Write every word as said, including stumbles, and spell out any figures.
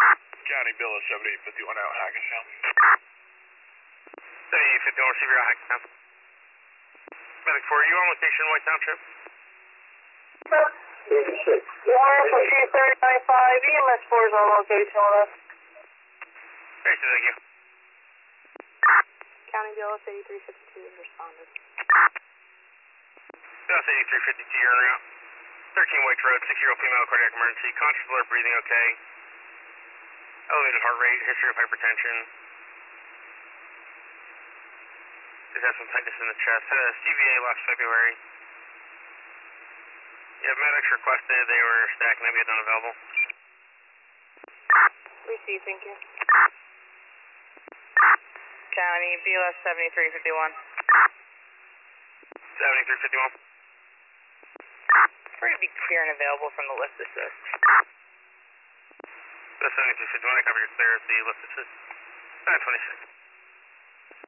County Bill is seventy-eight fifty-one out Hackensack. seventy-eight fifty-one, receive your Hackensack. Medic four, are you on location, White Township? Warren for two thirty-nine five, E M S four is on location with us. Very good, thank you. County B L S eighty-three fifty-two is responded. B L S eighty-three fifty-two, you're en route. thirteen White Road, six-year-old female, cardiac emergency, conscious, alert, breathing okay. Elevated heart rate, history of hypertension. Just has some tightness in the chest. Had a C V A last February. Yeah, medics requested, they were stacked, maybe it's unavailable. Receive, thank you. County B L S seventy-three fifty-one. seventy-three fifty-one. Prefer to be clear and available from the lift assist. The seventy-three fifty-one, I covered your clear at the lift assist. nine twenty-six.